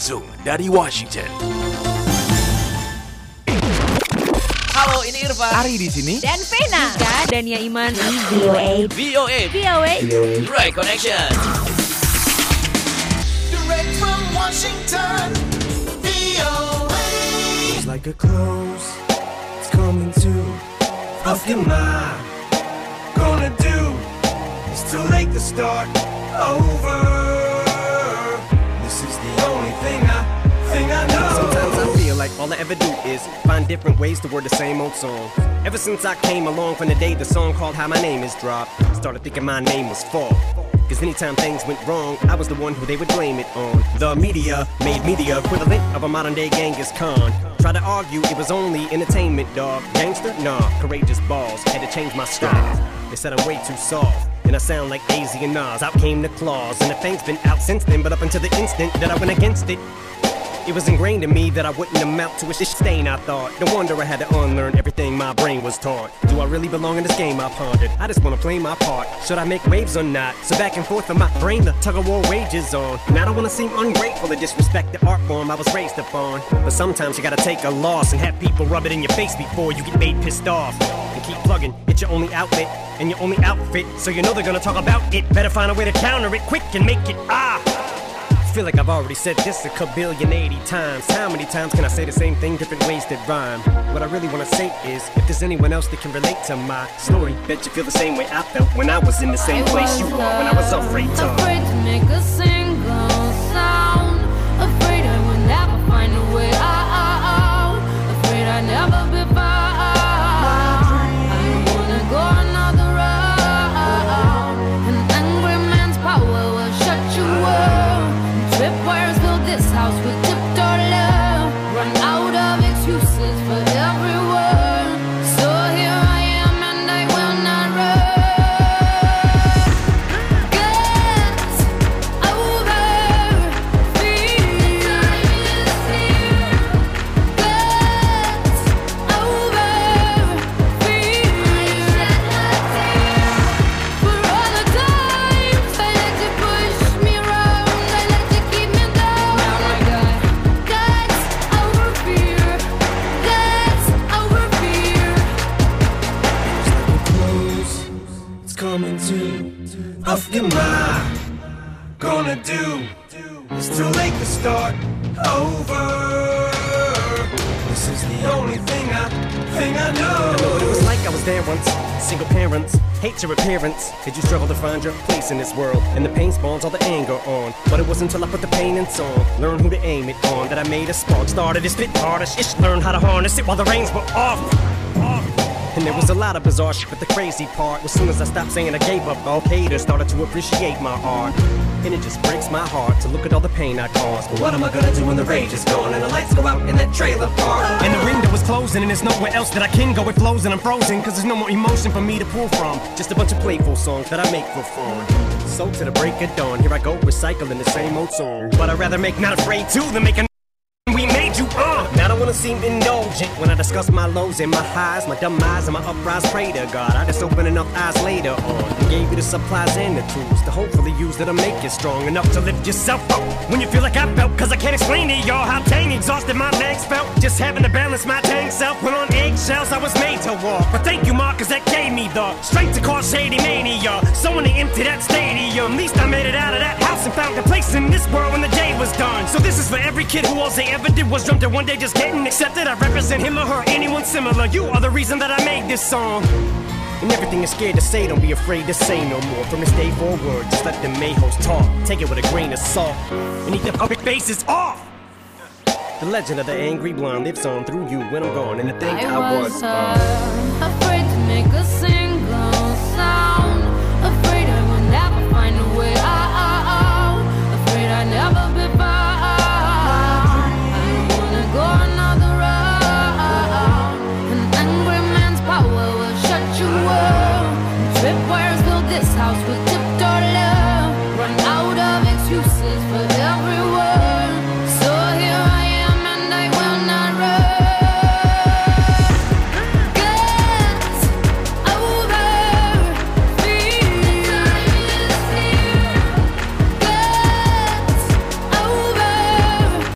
Langsung dari Washington. Halo, ini Irfan. Ari di sini. Dan Vena. Ika, Dania Iman. VOA. Right Connection. Direct from Washington, VOA. It's like a close, it's coming to. Off your mind, gonna do. It's too late to start over. This is the only thing I know. Sometimes I feel like all I ever do is find different ways to word the same old song. Ever since I came along from the day the song called How My Name Is dropped, started thinking my name was Fall. Cause anytime things went wrong, I was the one who they would blame it on. The media made me the equivalent of a modern day Genghis Khan. Tried to argue it was only entertainment, dog. Gangster? Nah, courageous balls. Had to change my style. They said I'm way too soft, and I sound like AZ and Nas. Out came the claws, and the thing's been out since then. But up until the instant that I went against it, it was ingrained in me that I wouldn't amount to a stain, I thought. No wonder I had to unlearn everything my brain was taught. Do I really belong in this game, I pondered? I just wanna play my part. Should I make waves or not? So back and forth in my brain, the tug-of-war rages on. And I don't wanna seem ungrateful or disrespect the art form I was raised upon. But sometimes you gotta take a loss and have people rub it in your face before you get made pissed off. And keep plugging, it's your only outlet and your only outfit. So you know they're gonna talk about it. Better find a way to counter it quick and make it I feel like I've already said this a kabillion 80 times. How many times can I say the same thing, different ways that rhyme? What I really wanna say is, if there's anyone else that can relate to my story, bet you feel the same way I felt when I was in the same place you are, when I was afraid to make a single sound. Afraid I would never find a way out. Afraid I'd never be found. I wanna go another round. An angry man's power will shut you up. Tripwires build this house with tiptoe love. Run out of excuses for everyone. So here I am and I will not run. Get over fear. Get over fear. For all the times I let you push me around, I let you keep me down. Now I got guts over fear. Guts over fear. Close, it's coming to. Off your mind, gonna do. It's too late to start over. This is the only thing I know. It was like I was there once, single parents, hate your appearance. Did you struggle to find your place in this world? And the pain spawns all the anger on. But it wasn't until I put the pain in song, learn who to aim it on, that I made a spark, started to spit harder. Learn how to harness it while the reins were off. And there was a lot of bizarre shit, but the crazy part was soon as I stopped saying I gave up, all haters started to appreciate my art. And it just breaks my heart to look at all the pain I caused. But what am I gonna do when the rage is gone and the lights go out in that trailer park? And the window is closing and there's nowhere else that I can go. It flows and I'm frozen, cause there's no more emotion for me to pull from. Just a bunch of playful songs that I make for fun. So to the break of dawn, here I go recycling the same old song. But I'd rather make Not Afraid to than make a we made you Now I don't wanna seem indulgent when I discuss my lows and my highs, my dumb eyes and my uprise. Pray to God I just open enough eyes later on and gave you the supplies and the tools to hopefully use that'll make you strong enough to lift yourself up when you feel like I felt. Cause I can't explain to y'all how dang exhausted my legs felt just having to balance my dang self. When on eggshells I was made to walk, but thank you Mark, cause that gave me the strength to cause shady mania. Someone to empty that stadium. Least I made it out of that house and found a place in this world when the day was done. So this is for every kid who all they ever did was dreamt that one day just getting accepted. I represent him or her, anyone similar. You are the reason that I made this song. And everything you're scared to say, don't be afraid to say no more. From this day forward, just let the mayhoes talk. Take it with a grain of salt and eat the public faces off. The legend of the angry blonde lives on through you when I'm gone. And to think I was afraid